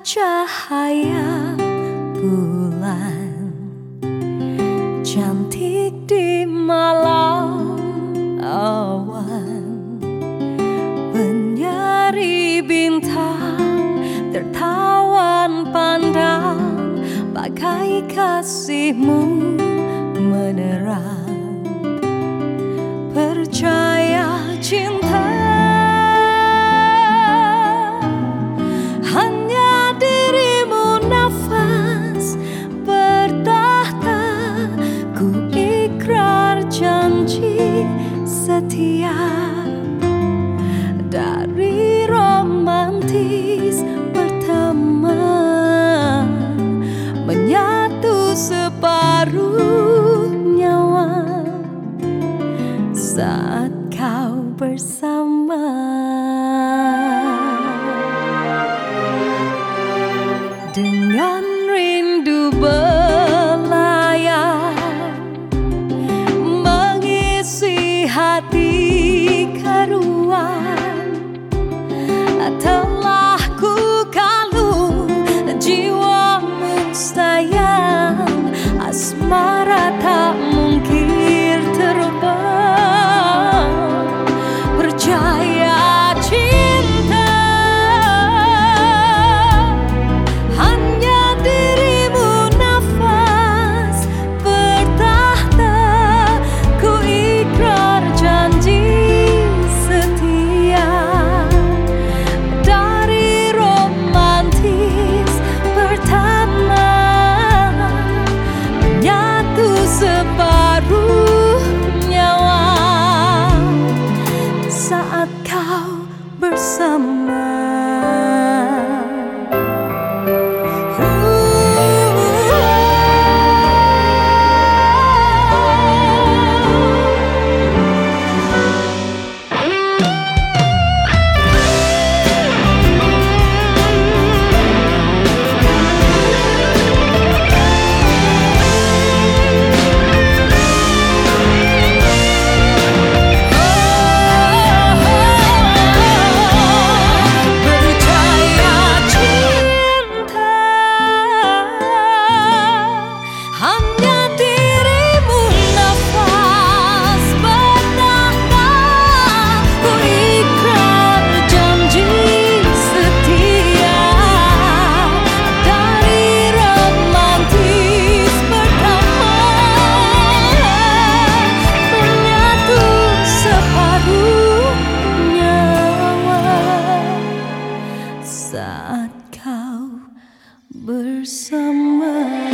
cahaya bulan cantik di malam awan, menyari bintang tertawan pandang, bagai kasihmu menerang. Percaya cinta hanya dirimu nafas bertahta, ku ikrar janji setia. Dari romantis pertama menyatu separuh nyawa saat kau bersama. Dengan rindu belayar mengisi hati keruan, telah ku kalung jiwamu sayang, asmara tak mungkin terbang. Percaya cinta hanya dirimu nafas bertahta, ku ikrar janji setia. Dari romantis pertama menyatu separuh nyawa saat kau bersama. Saat kau bersama.